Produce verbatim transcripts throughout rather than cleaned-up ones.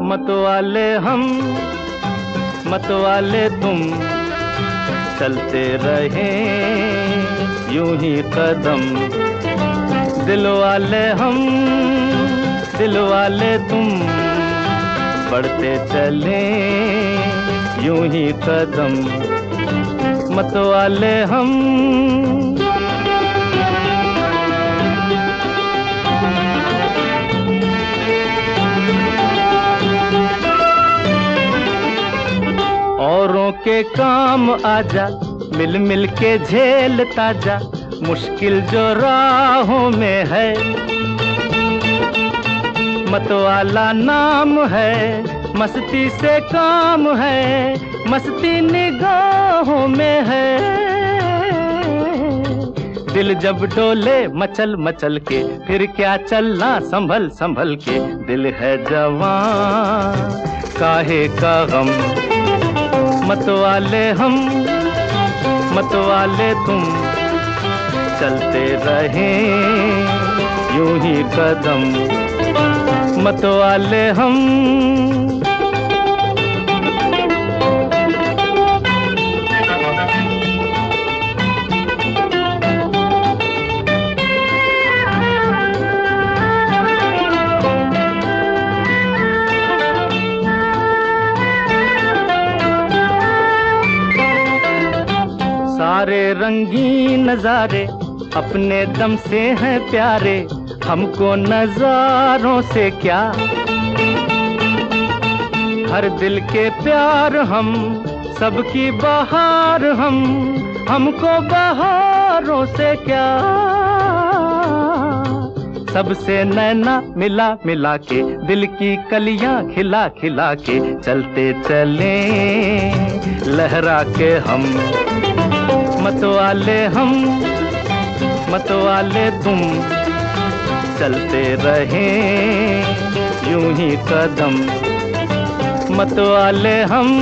मतवाले हम मतवाले तुम, चलते रहें यूं ही कदम। दिल वाले हम दिल वाले तुम, बढ़ते चलें यूं ही कदम। मतवाले हम औरों के काम आजा, मिल मिल के झेल ताजा, मुश्किल जो राहों में है। मतवाला नाम है, मस्ती से काम है, मस्ती निगाहों में है। दिल जब डोले मचल मचल के, फिर क्या चलना संभल संभल के। दिल है जवान काहे का गम। मतवाले हम मतवाले तुम, चलते रहें यूं ही कदम। मतवाले हम सारे रंगीन नजारे अपने दम से हैं प्यारे, हमको नजारों से क्या। हर दिल के प्यार हम, सबकी बहार हम, हमको बहारों से क्या। सबसे नैना मिला मिला के, दिल की कलियां खिला खिला के, चलते चले लहरा के हम। मतवाले हम मतवाले तुम, चलते रहें यूं ही कदम। मतवाले हम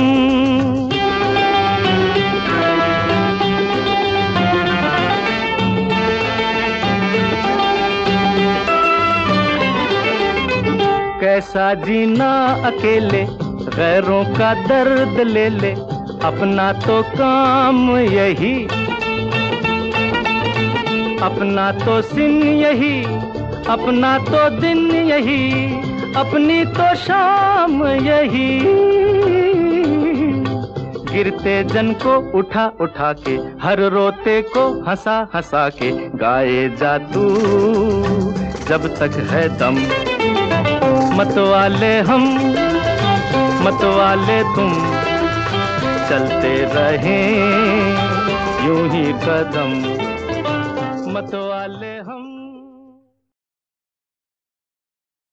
कैसा जीना अकेले, गैरों का दर्द ले ले, अपना तो काम यही, अपना तो सिन यही, अपना तो दिन यही, अपनी तो शाम यही। गिरते जन को उठा उठा के, हर रोते को हंसा हंसा के, गाए जा तू जब तक है दम। मतवाले हम मतवाले तुम, चलते रहें यूं ही कदम। मतवाले हम